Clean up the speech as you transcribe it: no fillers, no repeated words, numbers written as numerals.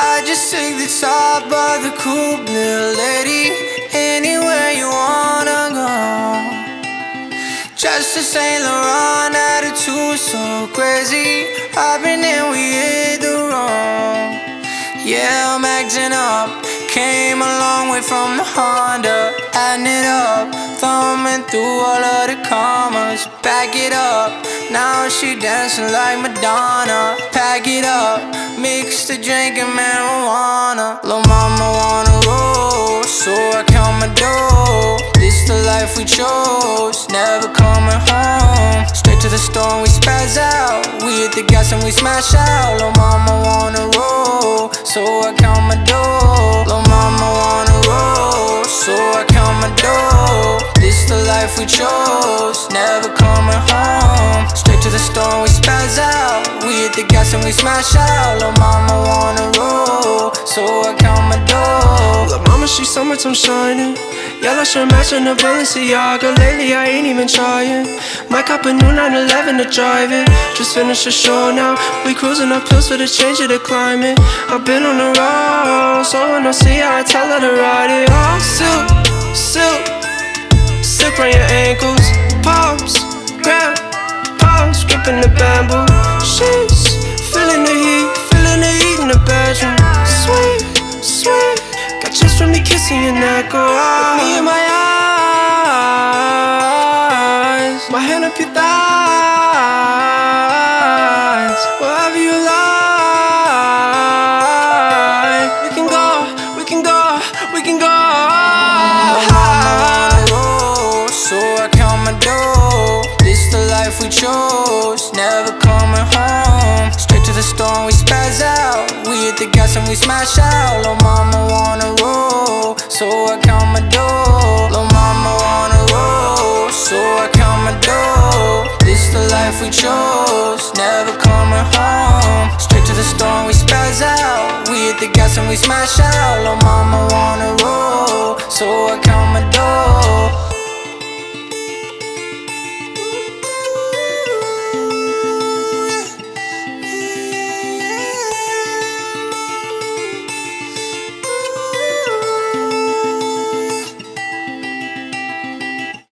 I just take the top of the coupe, little lady. Anywhere you wanna go. Just a Saint Laurent attitude, so crazy. I've been in, we hit the road. Yeah, I'm acting up. Came a long way from the Honda. Adding it up, thumbing through all of the commas. Back it up, now she dancing like Madonna. Pack it up, mix the drink and marijuana. Lil' mama wanna roll, so I count my dough. This the life we chose, never coming home. Straight to the store and we spaz out. We hit the gas and we smash out. Lil' mama wanna roll, so I count my dough. Lil' mama wanna roll, so I count my dough. This the life we chose, never coming home. Straight to the store and we spaz out. We hit the gas and we smash out. Lil' mama wanna roll, so I count my dough. Lil' mama, she summertime shining. Yellow shirt matching the Balenciaga. Lately I ain't even trying. Might cop a new 911 to drive it. Just finished the show now. We cruising up hills for the change of the climate. I've been on the road, so when I see her I tell her to ride it. Oh, silk, silk, silk around your ankles. Pause, grab, pause, gripping the bamboo. She's feeling the heat in the bedroom. Sweet, sweet, got chills from me kissing your neck. Oh, look me in my eyes, my hand up your thighs. Wherever you like, we can go, we can go, we can go. So I count my dough. This the life we chose, never coming home. Straight to the store and we spaz out. We hit the gas and we smash out. Lil' mama wanna roll, so I count my dough. Lil' mama wanna roll, so I count my dough. This the life we chose, never coming home. Straight to the store and we spaz out. We hit the gas and we smash out. Lil' mama wanna roll, so I count my dough.